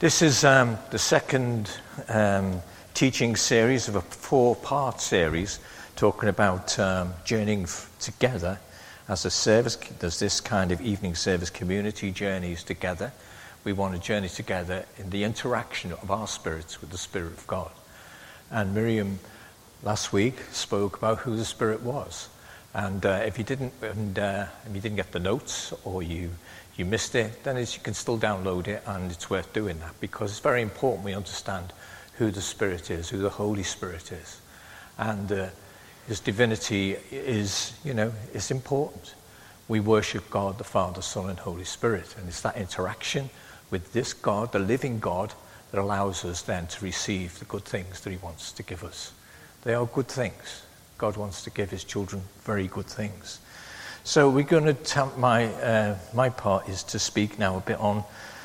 This is the second teaching series of a four-part series talking about journeying together as a service. There's this kind of evening service community journeys together. We want to journey together in the interaction of our spirits with the Spirit of God. And Miriam last week spoke about who the Spirit was. And if you didn't get the notes or you missed it, then you can still download it, and it's worth doing that because it's very important we understand who the Spirit is, who the Holy Spirit is. And his divinity is important. We worship God, the Father, Son, and Holy Spirit. And it's that interaction with this God, the living God, that allows us then to receive the good things that he wants to give us. They are good things. God wants to give his children very good things. So we're going to my part is to speak now a bit on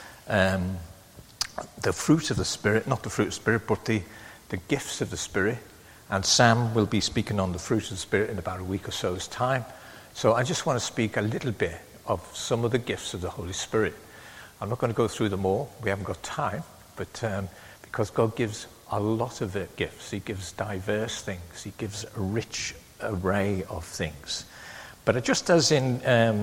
the fruit of the Spirit, not the fruit of the Spirit, but the gifts of the Spirit. And Sam will be speaking on the fruit of the Spirit in about a week or so's time. So I just want to speak a little bit of some of the gifts of the Holy Spirit. I'm not going to go through them all. We haven't got time, but because God gives a lot of gifts. He gives diverse things. He gives a rich array of things. But just as in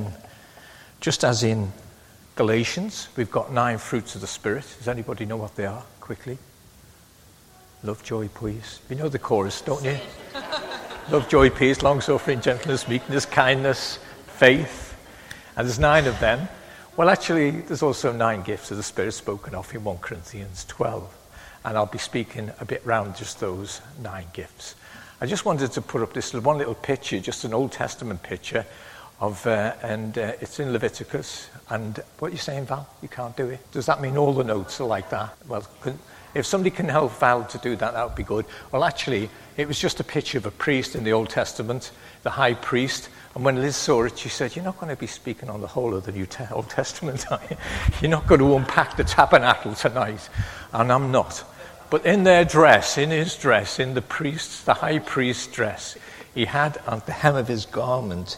Galatians, we've got 9 fruits of the Spirit. Does anybody know what they are? Quickly. Love, joy, peace. You know the chorus, don't you? Love, joy, peace, long-suffering, gentleness, meekness, kindness, faith. And there's 9 of them. Well, actually, there's also 9 gifts of the Spirit spoken of in 1 Corinthians 12. And I'll be speaking a bit round just those 9 gifts. I just wanted to put up this one little picture, just an Old Testament picture of, and it's in Leviticus. And what are you saying, Val? You can't do it? Does that mean all the notes are like that? Well, if somebody can help Val to do that, that would be good. Well, actually, it was just a picture of a priest in the Old Testament, the high priest. And when Liz saw it, she said, "You're not going to be speaking on the whole of the Old Testament, are you? You're not going to unpack the tabernacle tonight." And I'm not. But in their dress, in his dress, in the high priest's dress, he had at the hem of his garment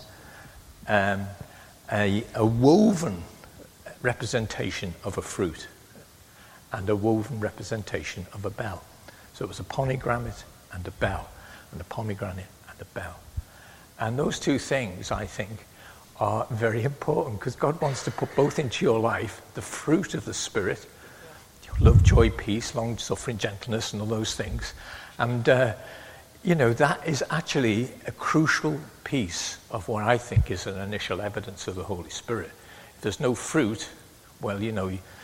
a woven representation of a fruit and a woven representation of a bell. So it was a pomegranate and a bell, and a pomegranate and a bell. And those 2 things, I think, are very important because God wants to put both into your life, the fruit of the Spirit, love, joy, peace, long-suffering, gentleness, and all those things. And, that is actually a crucial piece of what I think is an initial evidence of the Holy Spirit. If there's no fruit, well, you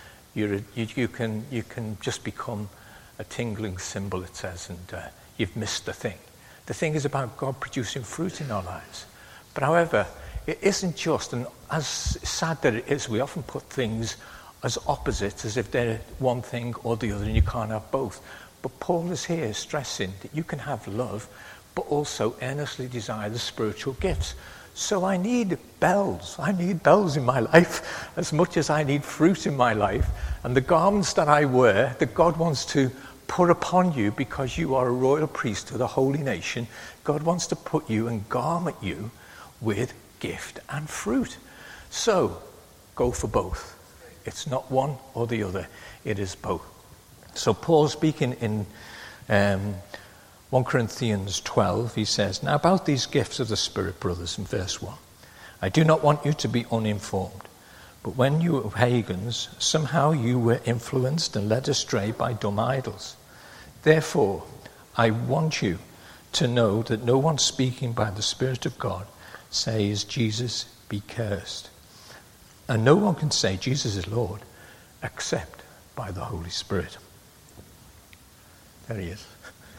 can just become a tingling cymbal, it says, and you've missed the thing. The thing is about God producing fruit in our lives. But however, it isn't just, and as sad that it is, we often put things as opposites, as if they're one thing or the other, and you can't have both. But Paul is here stressing that you can have love, but also earnestly desire the spiritual gifts. So I need bells. I need bells in my life as much as I need fruit in my life. And the garments that I wear, that God wants to put upon you because you are a royal priesthood, a holy nation, God wants to put you and garment you with gift and fruit. So go for both. It's not one or the other. It is both. So Paul speaking in 1 Corinthians 12, he says, "Now about these gifts of the Spirit, brothers," in verse 1, "I do not want you to be uninformed. But when you were pagans, somehow you were influenced and led astray by dumb idols. Therefore, I want you to know that no one speaking by the Spirit of God says, 'Jesus be cursed.' And no one can say Jesus is Lord except by the Holy Spirit." There he is.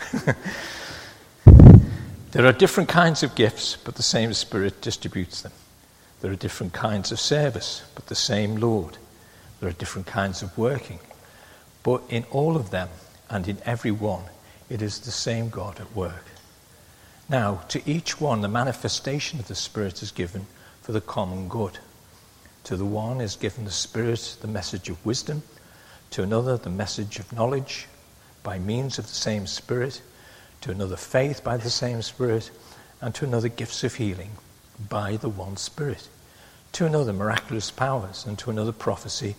"There are different kinds of gifts, but the same Spirit distributes them. There are different kinds of service, but the same Lord. There are different kinds of working, but in all of them and in every one, it is the same God at work. Now, to each one, the manifestation of the Spirit is given for the common good. To the one is given the Spirit the message of wisdom, to another the message of knowledge by means of the same Spirit, to another faith by the same Spirit, and to another gifts of healing by the one Spirit, to another miraculous powers, and to another prophecy,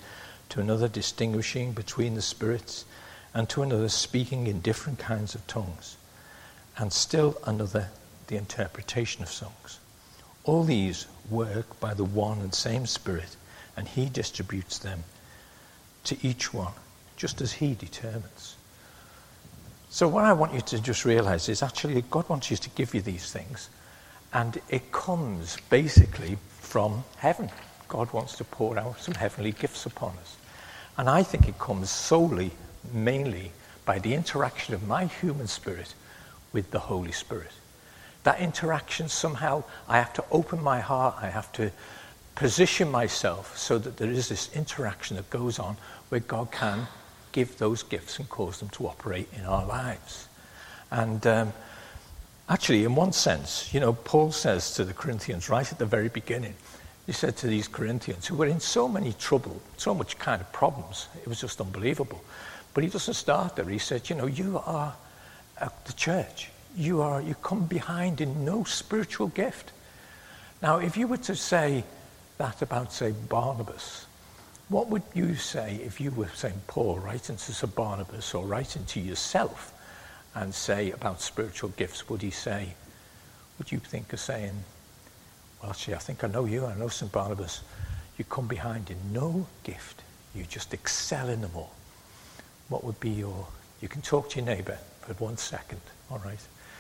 to another distinguishing between the spirits, and to another speaking in different kinds of tongues, and still another the interpretation of songs. All these work by the one and same Spirit, and he distributes them to each one, just as he determines. So what I want you to just realize is actually God wants you to give you these things, and it comes basically from heaven. God wants to pour out some heavenly gifts upon us. And I think it comes solely, mainly, by the interaction of my human spirit with the Holy Spirit. That interaction, somehow, I have to open my heart, I have to position myself so that there is this interaction that goes on where God can give those gifts and cause them to operate in our lives. And actually, in one sense, Paul says to the Corinthians right at the very beginning, he said to these Corinthians who were in so many trouble, so much kind of problems, it was just unbelievable. But he doesn't start there. He said, you are the church. You come behind in no spiritual gift. Now, if you were to say that about, say, Barnabas, what would you say if you were saying Paul writing to Sir Barnabas or writing to yourself and say about spiritual gifts? Would you think of saying, well, actually, I think I know you, I know St. Barnabas. You come behind in no gift. You just excel in them all. What would be you can talk to your neighbour for 1 second, all right?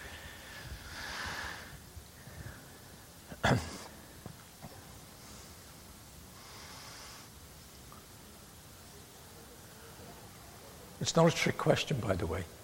It's not a trick question, by the way.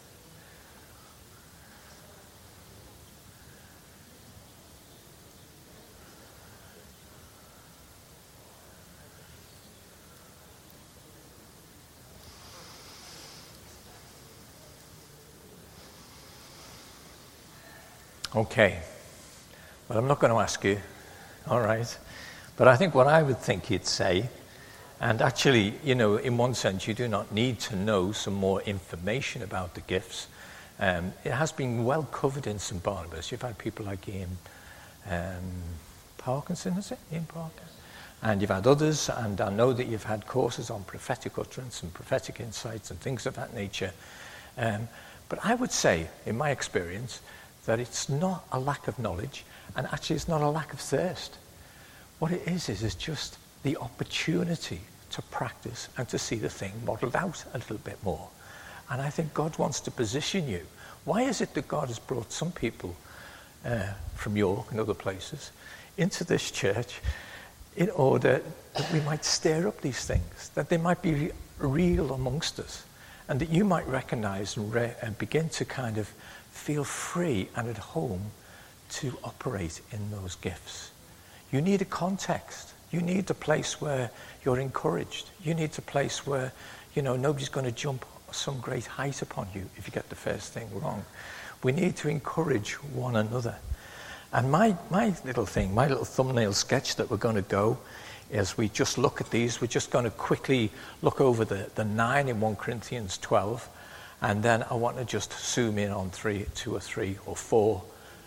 Okay. Well, I'm not going to ask you, all right? But I think what I would think he'd say, and actually, in one sense, you do not need to know some more information about the gifts. It has been well covered in St. Barnabas. You've had people like Ian Parkinson, is it? Ian Parkinson? And you've had others, and I know that you've had courses on prophetic utterance and prophetic insights and things of that nature. But I would say, in my experience, that it's not a lack of knowledge, and actually it's not a lack of thirst. What it is just the opportunity to practice and to see the thing modeled out a little bit more. And I think God wants to position you. Why is it that God has brought some people from York and other places into this church in order that we might stir up these things, that they might be real amongst us, and that you might recognize and begin to kind of feel free and at home to operate in those gifts. You need a context. You need a place where you're encouraged. You need a place where, nobody's going to jump some great height upon you if you get the first thing wrong. We need to encourage one another. And my little thumbnail sketch that we're going to go as we just look at these, we're just going to quickly look over the 9 in 1 Corinthians 12. And then I want to just zoom in on 2 or 3 or 4.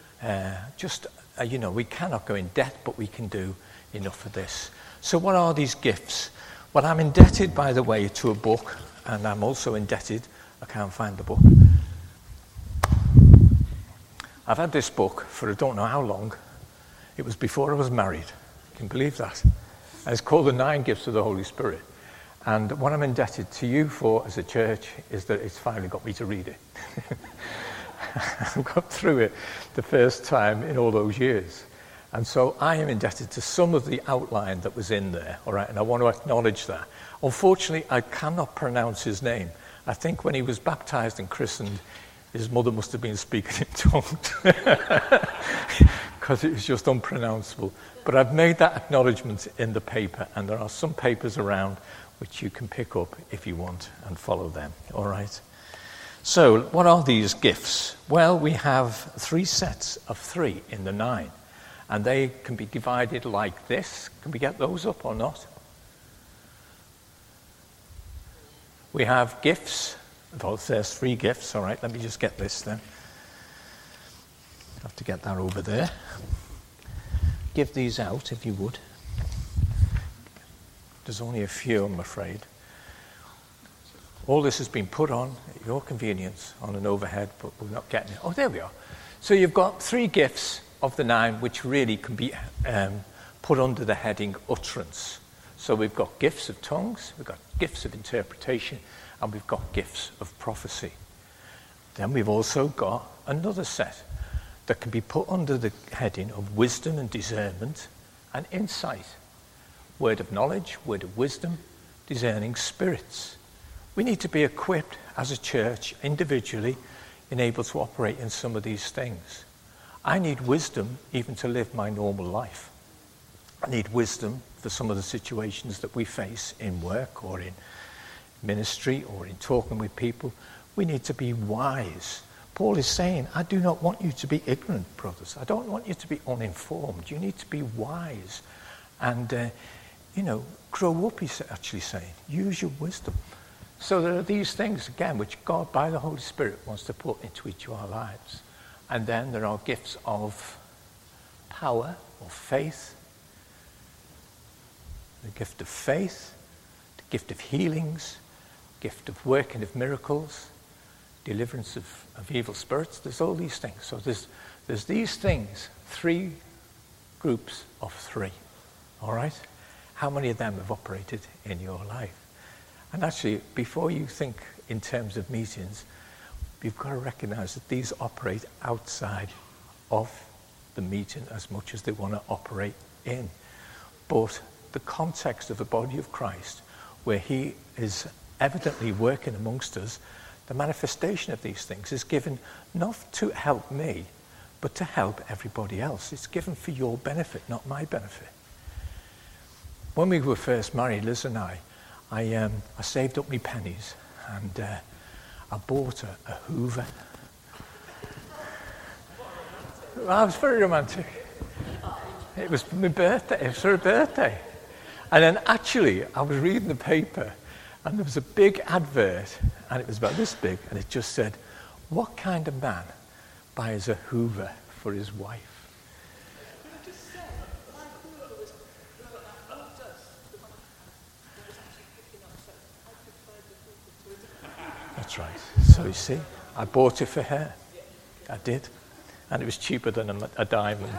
We cannot go in depth, but we can do enough of this. So what are these gifts? Well, I'm indebted, by the way, to a book, and I'm also indebted, I can't find the book. I've had this book for I don't know how long. It was before I was married. Can you believe that? And it's called The 9 Gifts of the Holy Spirit. And what I'm indebted to you for as a church is that it's finally got me to read it. I've got through it the first time in all those years. And so I am indebted to some of the outline that was in there, all right, and I want to acknowledge that. Unfortunately, I cannot pronounce his name. I think when he was baptized and christened, his mother must have been speaking in tongues because it was just unpronounceable. But I've made that acknowledgement in the paper, and there are some papers around which you can pick up if you want and follow them, all right? So what are these gifts? Well, we have 3 sets of 3 in the 9. And they can be divided like this. Can we get those up or not? We have gifts. Well, there's 3 gifts. All right, let me just get this then. I have to get that over there. Give these out if you would. There's only a few, I'm afraid. All this has been put on at your convenience on an overhead, but we're not getting it. Oh, there we are. So you've got 3 gifts of the 9 which really can be put under the heading utterance. So we've got gifts of tongues, we've got gifts of interpretation, and we've got gifts of prophecy. Then we've also got another set that can be put under the heading of wisdom and discernment and insight. Word of knowledge, word of wisdom, discerning spirits. We need to be equipped as a church, individually, and able to operate in some of these things. I need wisdom even to live my normal life. I need wisdom for some of the situations that we face in work or in ministry or in talking with people. We need to be wise. Paul is saying, I do not want you to be ignorant, brothers. I don't want you to be uninformed. You need to be wise. And, grow up, he's actually saying. Use your wisdom. So there are these things, again, which God, by the Holy Spirit, wants to put into each of our lives. And then there are gifts of power or faith. The gift of faith, the gift of healings, gift of working of miracles, deliverance of evil spirits. There's all these things. So there's these things, 3 groups of 3. All right? How many of them have operated in your life? And actually, before you think in terms of meetings, you've got to recognize that these operate outside of the meeting as much as they want to operate in. But the context of the body of Christ, where he is evidently working amongst us, the manifestation of these things is given not to help me, but to help everybody else. It's given for your benefit, not my benefit. When we were first married, Liz and I saved up my pennies and I bought a Hoover. I was very romantic. It was for my birthday. It was for a birthday. And then actually, I was reading the paper and there was a big advert and it was about this big and it just said, what kind of man buys a Hoover for his wife? That's right. So you see, I bought it for her. I did. And it was cheaper than a diamond.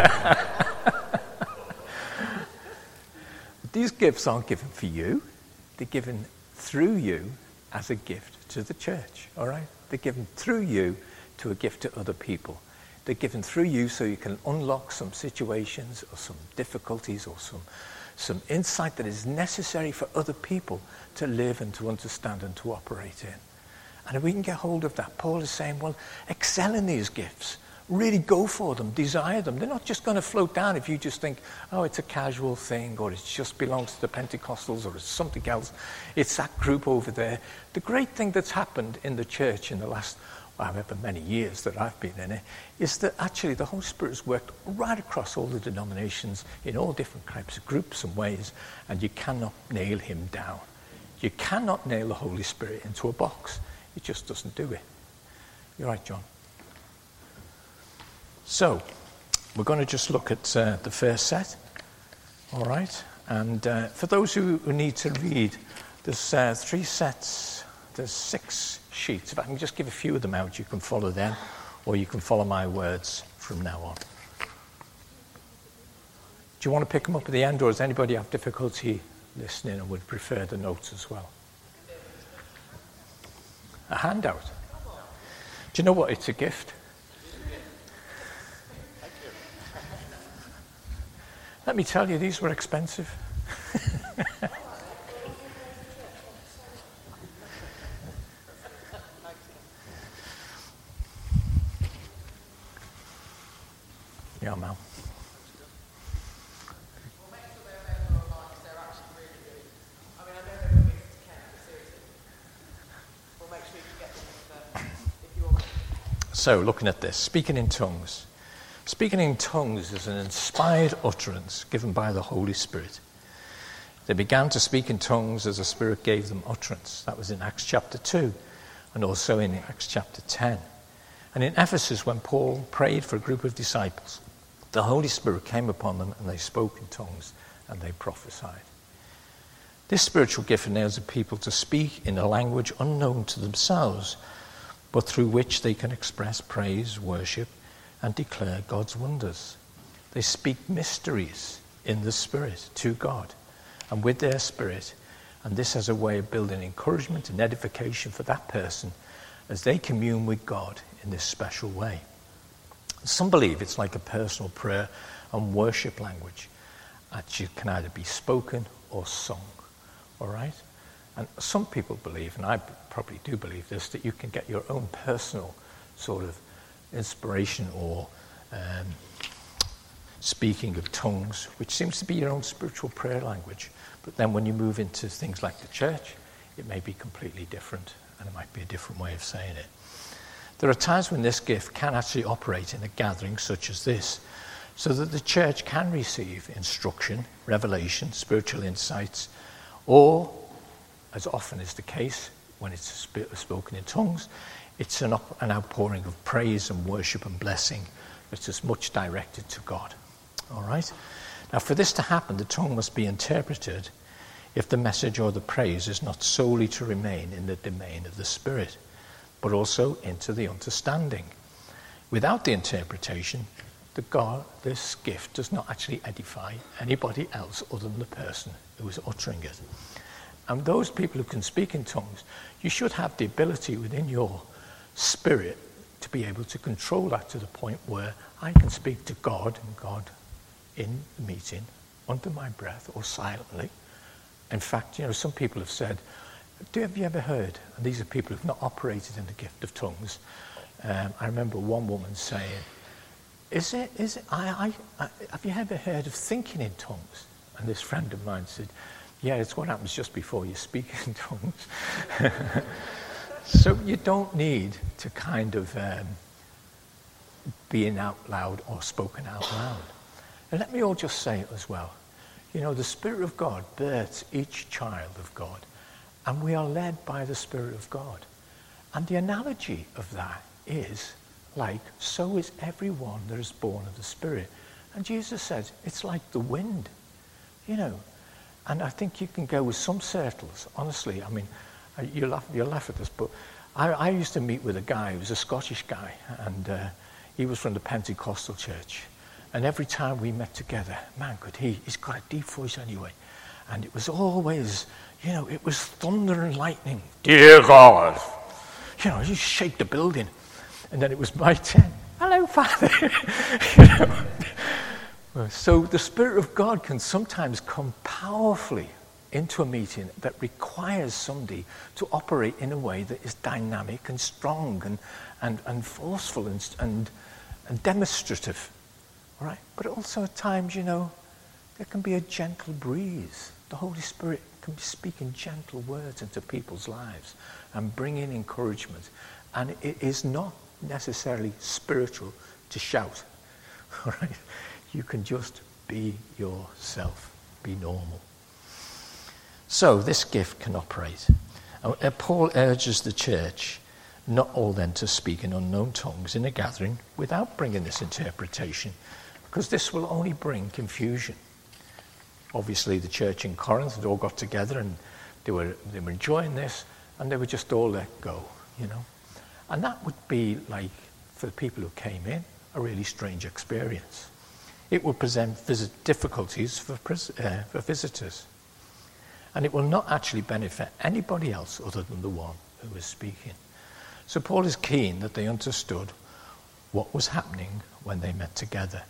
These gifts aren't given for you. They're given through you as a gift to the church. All right? They're given through you to a gift to other people. They're given through you so you can unlock some situations or some difficulties or some insight that is necessary for other people to live and to understand and to operate in. And if we can get hold of that, Paul is saying, well, excel in these gifts. Really go for them, desire them. They're not just going to float down if you just think, oh, it's a casual thing, or it just belongs to the Pentecostals, or it's something else. It's that group over there. The great thing that's happened in the church in the last, however many years that I've been in it, is that actually the Holy Spirit has worked right across all the denominations in all different types of groups and ways, and you cannot nail him down. You cannot nail the Holy Spirit into a box. It just doesn't do it. You're right, John. So, we're going to just look at the first set. All right? And for those who need to read, there's 3 sets. There's 6 sheets. If I can just give a few of them out, you can follow them, or you can follow my words from now on. Do you want to pick them up at the end, or does anybody have difficulty listening and would prefer the notes as well? A handout. Do you know what? It's a gift. Let me tell you, these were expensive. Yeah, Mel. So, looking at this, speaking in tongues. Speaking in tongues is an inspired utterance given by the Holy Spirit. They began to speak in tongues as the Spirit gave them utterance. That was in Acts chapter 2 and also in Acts chapter 10. And in Ephesus, when Paul prayed for a group of disciples, the Holy Spirit came upon them and they spoke in tongues and they prophesied. This spiritual gift enables the people to speak in a language unknown to themselves, but through which they can express praise, worship, and declare God's wonders. They speak mysteries in the Spirit to God and with their spirit, and this has a way of building encouragement and edification for that person as they commune with God in this special way. Some believe it's like a personal prayer and worship language that can either be spoken or sung. All right? And some people believe, and I probably do believe this, that you can get your own personal sort of inspiration or speaking of tongues, which seems to be your own spiritual prayer language. But then when you move into things like the church, it may be completely different, and it might be a different way of saying it. There are times when this gift can actually operate in a gathering such as this, so that the church can receive instruction, revelation, spiritual insights, or, as often is the case when it's spoken in tongues, it's an outpouring of praise and worship and blessing, which is much directed to God. All right? Now, for this to happen, the tongue must be interpreted if the message or the praise is not solely to remain in the domain of the Spirit, but also into the understanding. Without the interpretation, this gift does not actually edify anybody else other than the person who is uttering it. And those people who can speak in tongues, you should have the ability within your spirit to be able to control that to the point where I can speak to God and God in the meeting under my breath or silently. In fact, some people have said, have you ever heard, and these are people who have not operated in the gift of tongues, I remember one woman saying, have you ever heard of thinking in tongues? And this friend of mine said, yeah, it's what happens just before you speak in tongues. So you don't need to kind of being out loud or spoken out loud. And let me all just say it as well. The Spirit of God births each child of God, and we are led by the Spirit of God. And the analogy of that is so is everyone that is born of the Spirit. And Jesus says, it's like the wind, And I think you can go with some circles, honestly. I mean, you'll laugh at this, but I used to meet with a guy who was a Scottish guy, and he was from the Pentecostal church. And every time we met together, man, he's got a deep voice anyway. And it was always, it was thunder and lightning. Dear God. You shake the building. And then it was my turn. Hello, Father. So the Spirit of God can sometimes come powerfully into a meeting that requires somebody to operate in a way that is dynamic and strong and forceful and demonstrative. All right? But also at times, there can be a gentle breeze. The Holy Spirit can be speaking gentle words into people's lives and bringing encouragement. And it is not necessarily spiritual to shout. All right? You can just be yourself, be normal. So this gift can operate. Paul urges the church not all then to speak in unknown tongues in a gathering without bringing this interpretation, because this will only bring confusion. Obviously, the church in Corinth had all got together and they were enjoying this, and they were just all let go, And that would be like, for the people who came in, a really strange experience. It will present difficulties for visitors. And it will not actually benefit anybody else other than the one who is speaking. So Paul is keen that they understood what was happening when they met together.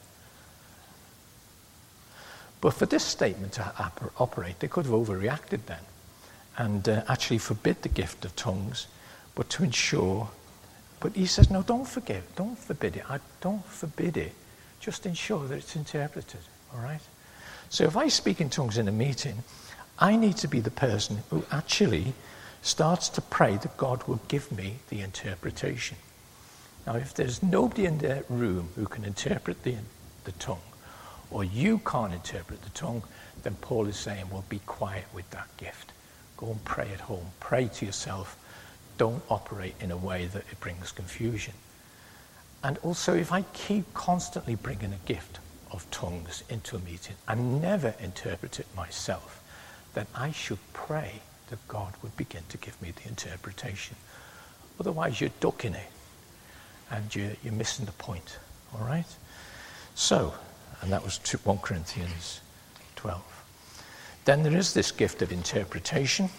But for this statement to operate, they could have overreacted then and actually forbid the gift of tongues, but to ensure. But he says, no, don't forbid it. Don't forbid it. Just ensure that it's interpreted, all right? So if I speak in tongues in a meeting, I need to be the person who actually starts to pray that God will give me the interpretation. Now, if there's nobody in the room who can interpret the tongue, or you can't interpret the tongue, then Paul is saying, well, be quiet with that gift. Go and pray at home. Pray to yourself. Don't operate in a way that it brings confusion. And also, if I keep constantly bringing a gift of tongues into a meeting and never interpret it myself, then I should pray that God would begin to give me the interpretation. Otherwise, you're ducking it, and you're missing the point, all right? So, and that was 1 Corinthians 12. Then there is this gift of interpretation,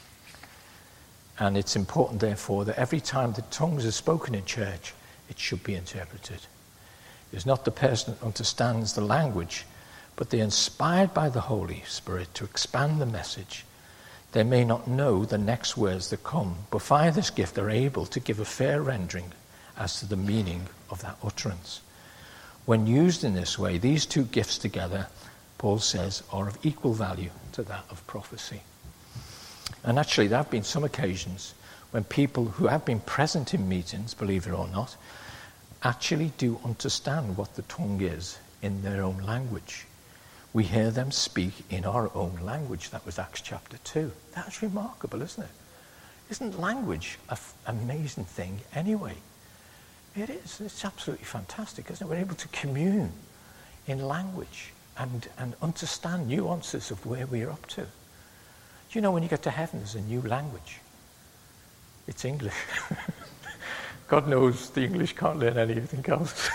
and it's important, therefore, that every time the tongues are spoken in church, it should be interpreted. It's not the person that understands the language, but they're inspired by the Holy Spirit to expand the message. They may not know the next words that come, but via this gift they're able to give a fair rendering as to the meaning of that utterance. When used in this way, these two gifts together, Paul says, are of equal value to that of prophecy. And actually, there have been some occasions when people who have been present in meetings, believe it or not, actually do understand what the tongue is in their own language. We hear them speak in our own language. That was Acts chapter 2. That's remarkable, isn't it? Isn't language an amazing thing anyway? It is. It's absolutely fantastic, isn't it? We're able to commune in language and understand nuances of where we're up to. Do you know when you get to heaven, there's a new language? It's English. God knows the English can't learn anything else.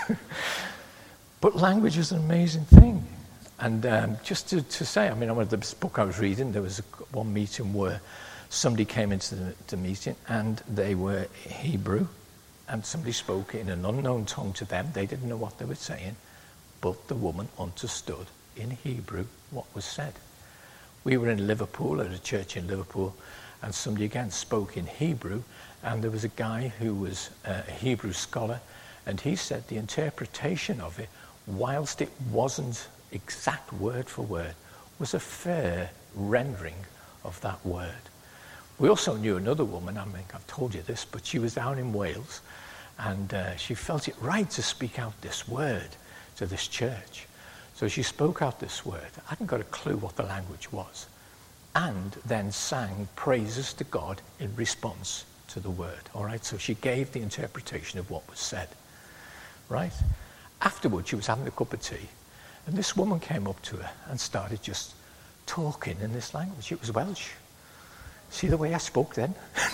But language is an amazing thing. And just to say, I mean, on this book I was reading, there was one meeting where somebody came into the meeting and they were Hebrew, and somebody spoke in an unknown tongue to them. They didn't know what they were saying, but the woman understood in Hebrew what was said. We were in Liverpool, at a church in Liverpool, and somebody again spoke in Hebrew, and there was a guy who was a Hebrew scholar, and he said the interpretation of it, whilst it wasn't exact word for word, was a fair rendering of that word. We also knew another woman, I mean, I've told you this, but she was down in Wales, and she felt it right to speak out this word to this church. So she spoke out this word. I hadn't got a clue what the language was, and then sang praises to God in response to the word. All right, so she gave the interpretation of what was said. Right? Afterwards, she was having a cup of tea, and this woman came up to her and started just talking in this language. It was Welsh. See the way I spoke then?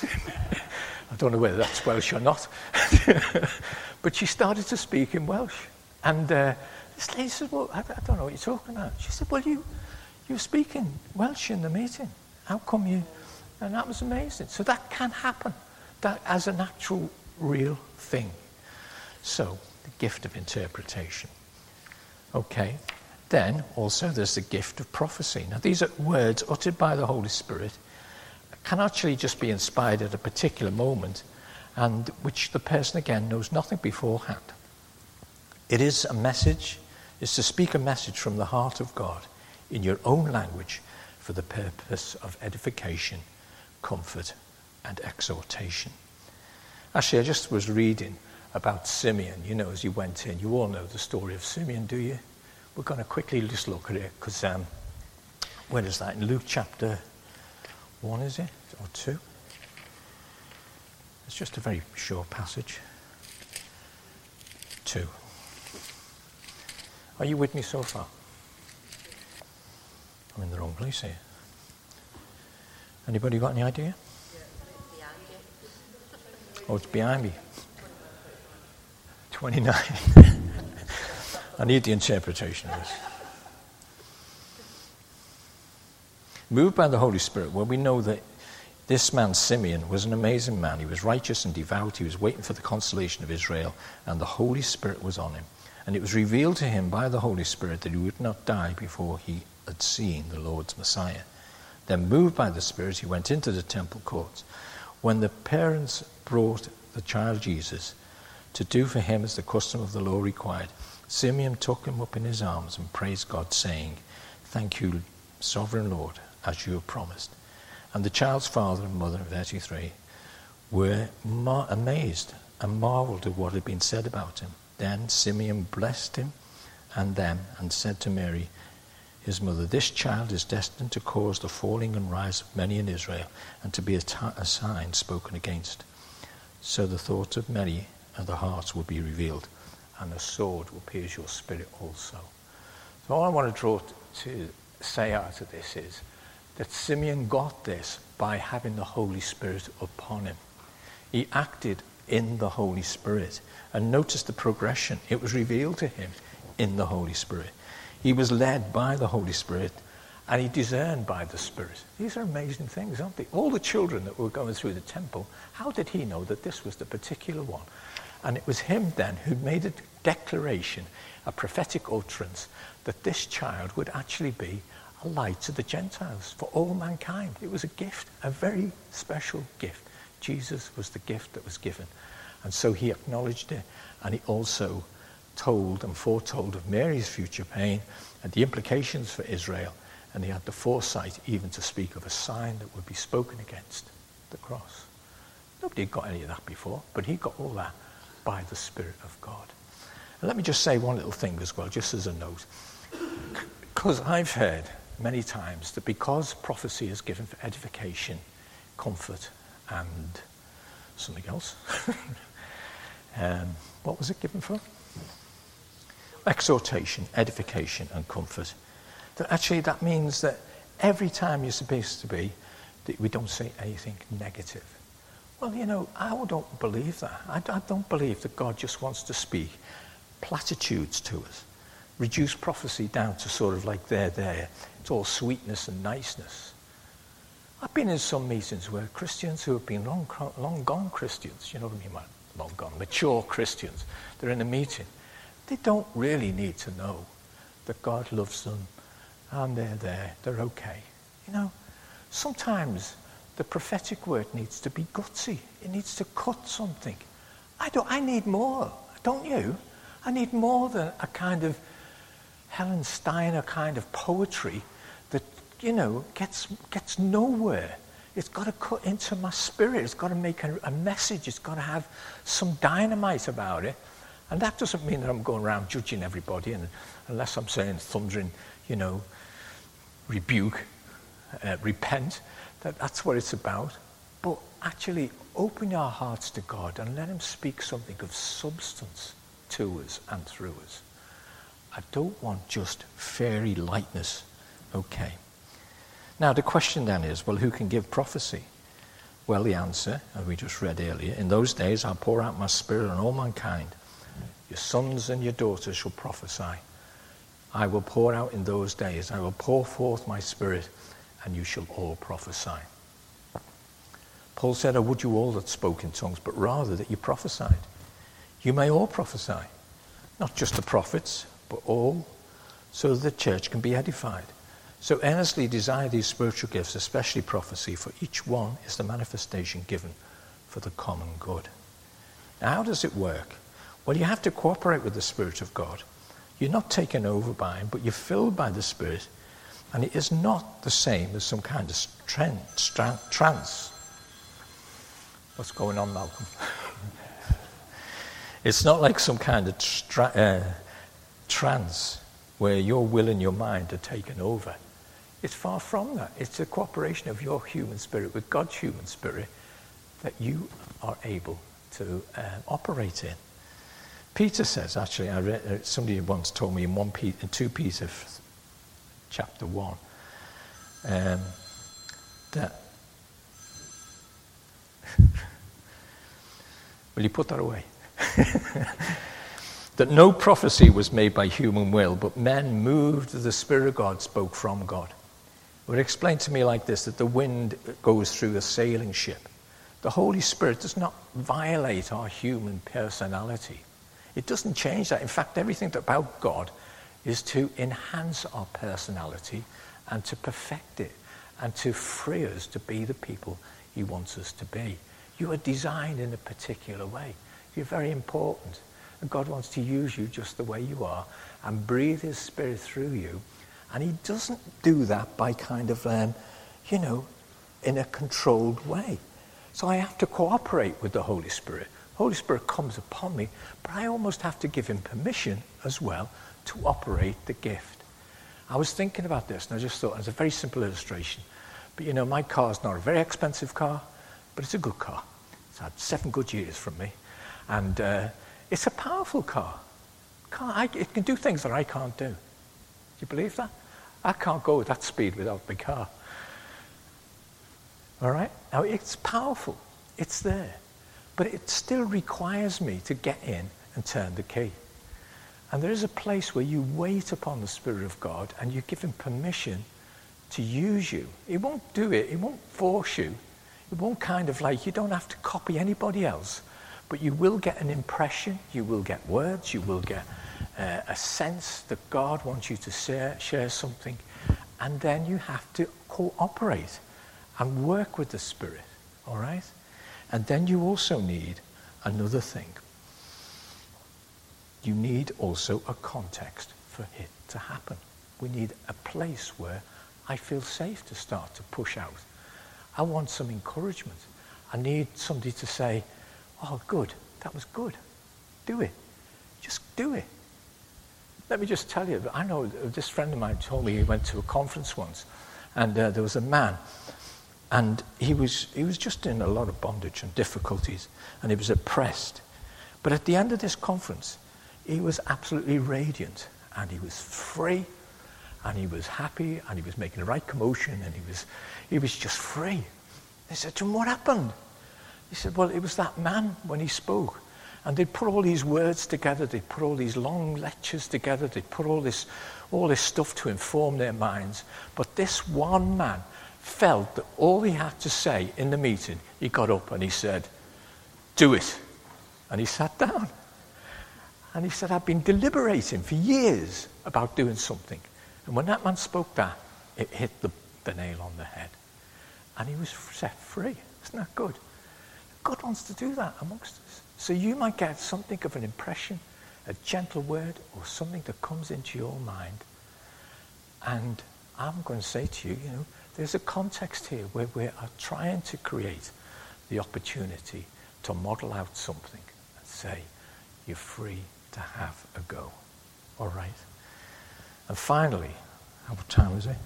I don't know whether that's Welsh or not. But she started to speak in Welsh. And this lady said, well, I don't know what you're talking about. She said, well, you were speaking Welsh in the meeting. How come you? And that was amazing. So that can happen. That as an actual, real thing. So, the gift of interpretation. Okay. Then, also, there's the gift of prophecy. Now, these are words uttered by the Holy Spirit, can actually just be inspired at a particular moment, and which the person, again, knows nothing beforehand. It is a message, is to speak a message from the heart of God in your own language for the purpose of edification, comfort, and exhortation. Actually, I just was reading about Simeon, you know, as you went in. You all know the story of Simeon, do you? We're going to quickly just look at it, because where is that? In Luke chapter 1, is it? Or 2? It's just a very short passage. 2. Are you with me so far? I'm in the wrong place here. Anybody got any idea? Oh, it's behind me. 29. I need the interpretation of this. Moved by the Holy Spirit, well, we know that this man, Simeon, was an amazing man. He was righteous and devout. He was waiting for the consolation of Israel, and the Holy Spirit was on him. And it was revealed to him by the Holy Spirit that he would not die before he had seen the Lord's Messiah. Then, moved by the Spirit, he went into the temple courts. When the parents brought the child Jesus to do for him as the custom of the law required, Simeon took him up in his arms and praised God, saying, "Thank you, Sovereign Lord, as you have promised." And the child's father and mother, 33, were amazed and marveled at what had been said about him. Then Simeon blessed him and them and said to Mary, his mother, "This child is destined to cause the falling and rise of many in Israel, and to be a sign spoken against. So the thoughts of many and the hearts will be revealed, and a sword will pierce your spirit also." So all I want to draw to say out of this is that Simeon got this by having the Holy Spirit upon him. He acted in the Holy Spirit. And notice the progression. It was revealed to him in the Holy Spirit. He was led by the Holy Spirit, and he discerned by the Spirit. These are amazing things, aren't they? All the children that were going through the temple, how did he know that this was the particular one? And it was him then who made a declaration, a prophetic utterance, that this child would actually be a light to the Gentiles, for all mankind. It was a gift, a very special gift. Jesus was the gift that was given. And so he acknowledged it, and he also told and foretold of Mary's future pain and the implications for Israel, and he had the foresight even to speak of a sign that would be spoken against, the cross. Nobody had got any of that before, but he got all that by the Spirit of God. And let me just say one little thing as well, just as a note. Because I've heard many times that because prophecy is given for edification, comfort, and something else. What was it given for? Exhortation, edification, and comfort. That actually that means that every time you're supposed to be, that we don't say anything negative. Well, you know, I don't believe that. I don't believe that God just wants to speak platitudes to us. Reduce prophecy down to sort of like there. It's all sweetness and niceness. I've been in some meetings where Christians who have been long gone Christians, you know what I mean, long gone, mature Christians, they're in a meeting. They don't really need to know that God loves them and they're there, they're okay. You know, sometimes the prophetic word needs to be gutsy. It needs to cut something. I need more, don't you? I need more than a kind of Helen Steiner kind of poetry that, you know, gets nowhere. It's got to cut into my spirit. It's got to make a message. It's got to have some dynamite about it. And that doesn't mean that I'm going around judging everybody, and unless I'm saying thundering, you know, rebuke, repent, that's what it's about. But actually open our hearts to God and let him speak something of substance to us and through us. I don't want just fairy lightness. Okay. Now the question then is, well, who can give prophecy? Well, the answer, as we just read earlier, in those days I'll pour out my spirit on all mankind. Your sons and your daughters shall prophesy. I will pour out in those days, I will pour forth my spirit, and you shall all prophesy. Paul said, I would you all that spoke in tongues, but rather that you prophesied. You may all prophesy, not just the prophets, but all, so that the church can be edified. So earnestly desire these spiritual gifts, especially prophecy, for each one is the manifestation given for the common good. Now, how does it work? Well, you have to cooperate with the Spirit of God. You're not taken over by him, but you're filled by the Spirit, and it is not the same as some kind of trance. What's going on, Malcolm? It's not like some kind of trance where your will and your mind are taken over. It's far from that. It's a cooperation of your human spirit with God's human spirit that you are able to operate in. Peter says, actually, I read, somebody once told me in 2 Peter chapter 1 that will you put that away? That no prophecy was made by human will, but men moved the Spirit of God spoke from God. It would explain to me like this, that the wind goes through a sailing ship. The Holy Spirit does not violate our human personality. It doesn't change that. In fact, everything about God is to enhance our personality and to perfect it and to free us to be the people he wants us to be. You are designed in a particular way. You're very important. And God wants to use you just the way you are and breathe his Spirit through you. And he doesn't do that by kind of, in a controlled way. So I have to cooperate with the Holy Spirit. Holy Spirit comes upon me, but I almost have to give him permission as well to operate the gift. I was thinking about this, and I just thought, it's a very simple illustration. But my car's not a very expensive car, but it's a good car. It's had 7 good years from me. And it's a powerful car. It can do things that I can't do. Do you believe that? I can't go at that speed without my car. All right? Now, it's powerful. It's there. But it still requires me to get in and turn the key. And there is a place where you wait upon the Spirit of God and you give him permission to use you. He won't do it. He won't force you. It won't kind of like, you don't have to copy anybody else. But you will get an impression. You will get words. You will get a sense that God wants you to share something. And then you have to cooperate and work with the Spirit. All right? And then you also need another thing. You need also a context for it to happen. We need a place where I feel safe to start to push out. I want some encouragement. I need somebody to say, oh, good, that was good. Do it. Just do it. Let me just tell you, I know this friend of mine told me he went to a conference once, and there was a man, and he was just in a lot of bondage and difficulties, and he was oppressed. But at the end of this conference, he was absolutely radiant, and he was free, and he was happy, and he was making the right commotion, and he was just free. They said to him, what happened? He said, well, it was that man when he spoke. And they'd put all these words together, they'd put all these long lectures together, they'd put all this stuff to inform their minds. But this one man felt that all he had to say in the meeting, he got up and he said, do it. And he sat down. And he said, I've been deliberating for years about doing something. And when that man spoke that, it hit the nail on the head. And he was set free. Isn't that good? God wants to do that amongst us. So you might get something of an impression, a gentle word, or something that comes into your mind. And I'm going to say to you, there's a context here where we are trying to create the opportunity to model out something and say, you're free to have a go. All right? And finally, what time is it?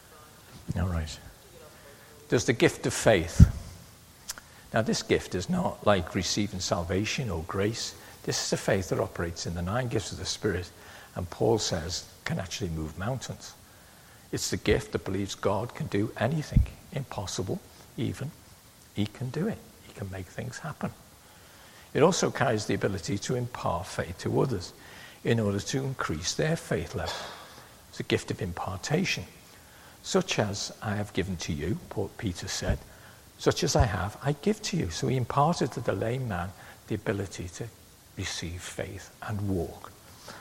All right. There's the gift of faith. Now, this gift is not like receiving salvation or grace. This is a faith that operates in the 9 gifts of the Spirit, and Paul says can actually move mountains. It's the gift that believes God can do anything, impossible even. He can do it. He can make things happen. It also carries the ability to impart faith to others in order to increase their faith level. It's a gift of impartation, such as I have given to you, Peter said. Such as I have, I give to you. So he imparted to the lame man the ability to receive faith and walk.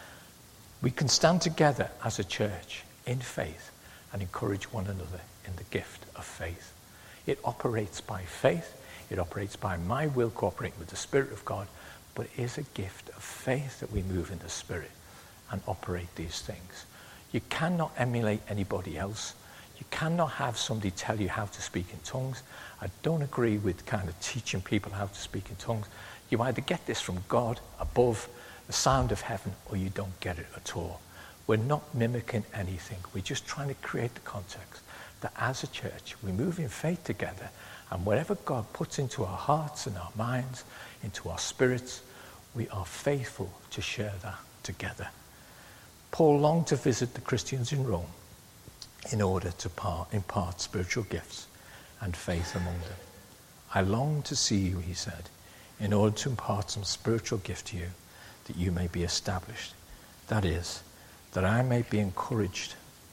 We can stand together as a church in faith and encourage one another in the gift of faith. It operates by faith. It operates by my will cooperating with the Spirit of God. But it is a gift of faith that we move in the Spirit and operate these things. You cannot emulate anybody else. You cannot have somebody tell you how to speak in tongues. I don't agree with kind of teaching people how to speak in tongues. You either get this from God above the sound of heaven, or you don't get it at all. We're not mimicking anything. We're just trying to create the context that as a church, we move in faith together, and whatever God puts into our hearts and our minds, into our spirits, we are faithful to share that together. Paul longed to visit the Christians in Rome in order to impart spiritual gifts and faith among them. I long to see you, he said, in order to impart some spiritual gift to you, that you may be established. That is, that I may be encouraged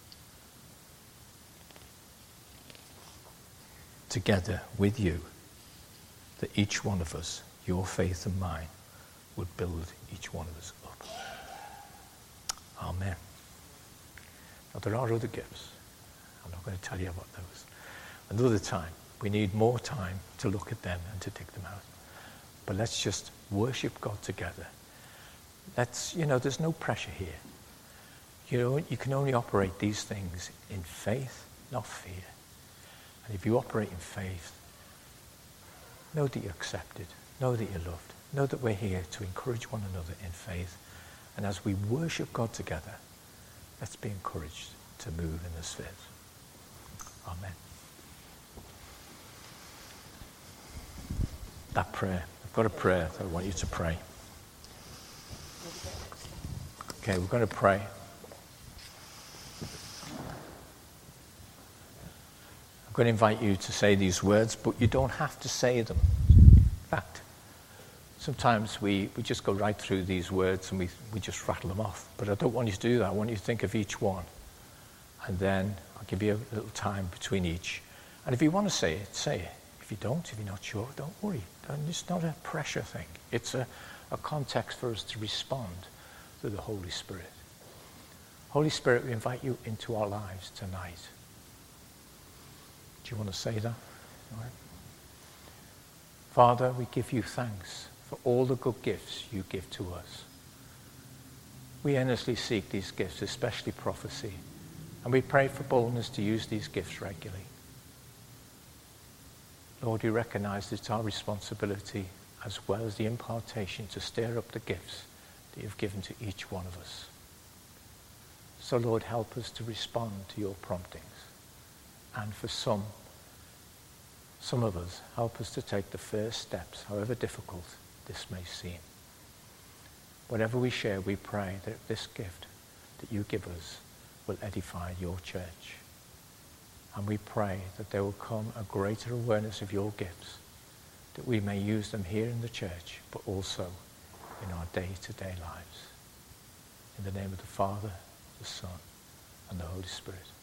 together with you, that each one of us, your faith and mine, would build each one of us up. Amen. Now, there are other gifts. I'm not going to tell you about those. Another time. We need more time to look at them and to dig them out. But let's just worship God together. There's no pressure here. You can only operate these things in faith, not fear. And if you operate in faith, know that you're accepted. Know that you're loved. Know that we're here to encourage one another in faith. And as we worship God together, let's be encouraged to move in the spheres. Amen. That prayer. I've got a prayer that I want you to pray. Okay, we're going to pray. going to invite you to say these words, but you don't have to say them. In fact, sometimes we just go right through these words and we just rattle them off. But I don't want you to do that. I want you to think of each one. And then I'll give you a little time between each. And if you want to say it, say it. If you don't, if you're not sure, don't worry. It's not a pressure thing. It's a context for us to respond to the Holy Spirit. Holy Spirit, we invite you into our lives tonight. Do you want to say that? All right. Father, we give you thanks for all the good gifts you give to us. We earnestly seek these gifts, especially prophecy, and we pray for boldness to use these gifts regularly. Lord, we recognize that it's our responsibility as well as the impartation to stir up the gifts that you've given to each one of us. So, Lord, help us to respond to your promptings. And for some of us, help us to take the first steps, however difficult this may seem. Whatever we share, we pray that this gift that you give us will edify your church. And we pray that there will come a greater awareness of your gifts, that we may use them here in the church, but also in our day-to-day lives. In the name of the Father, the Son, and the Holy Spirit.